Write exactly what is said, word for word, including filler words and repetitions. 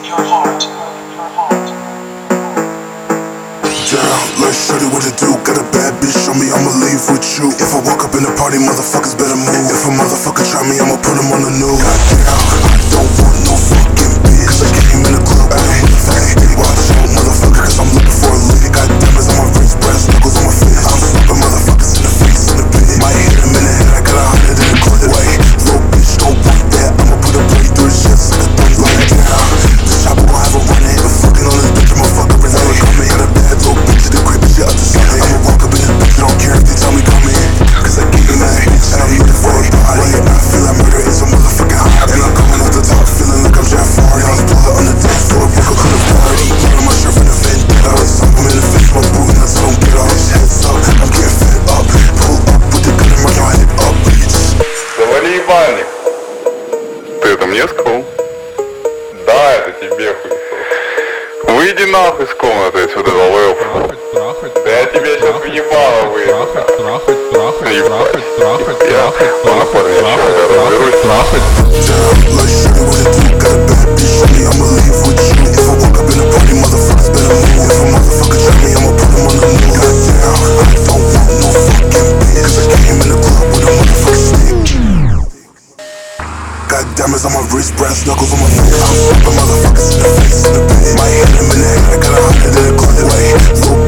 your heart. Your heart. Yeah, let's show you what to do. Got a bad bitch, show me I'ma leave with you. If I walk up in the party, motherfuckers better move. If a motherfucker try me, I'ma put him on the news. Goddamn, I don't want no fucking bitch, cause I came in the club with a motherfucking watch out, motherfucker, cause I'm looking for a lick. Got diamonds on my wrist, brass knuckles on my fist. I'm slapping motherfuckers in the face in the pit. Might hit him in the head, I got a hundred in the clip. Wait, little bitch, don't point that. I'ma put a blade through his chest like a thumb like down. This chopper gon' have a running, but fucking on this bitch, I'ma fuck up his head. Coming, got a bad little bitch, the crib, shit up to something. I'ma walk up in this bitch, don't care if they tell me come in, cause I gave him that bitch, and I'm looking for a body. I feel like murder is a motherfucking hobby, and I'm coming off the top, feeling like I'm Jeff Hardy. I was blood on the dance floor, broke up to the party. Blood on my shirt from the vendetta. I was up, I'm in the face, my boot nuts, don't get off. Heads up, I'm getting fed up. Pull up with the gun and mark your head up, bitch. Завали ебальник. Ты это мне сказал? Да, это тебе хуй. Выйди нахуй с комнаты отсюда, долбоёб. Да я тебе сейчас въебало выйду. Трахать, трахать, трахать, Ебать. трахать, трахать, Я трахать, на парня трахать, я разберусь. трахать. Yeah, let's show you what to do. Got a bad bitch, show me I'ma leave with you. If I walk up in the party, motherfuckers better move. If a motherfucker try me, I'ma put him on the news. Goddamn, I don't want no fucking bitch, cause I came in the club with a motherfucking stick. Got diamonds on my wrist, brass knuckles on my face. I'm slapping motherfuckers in the face in the pit. Might hit him in the head, I got a hundred in the clip. Wait, little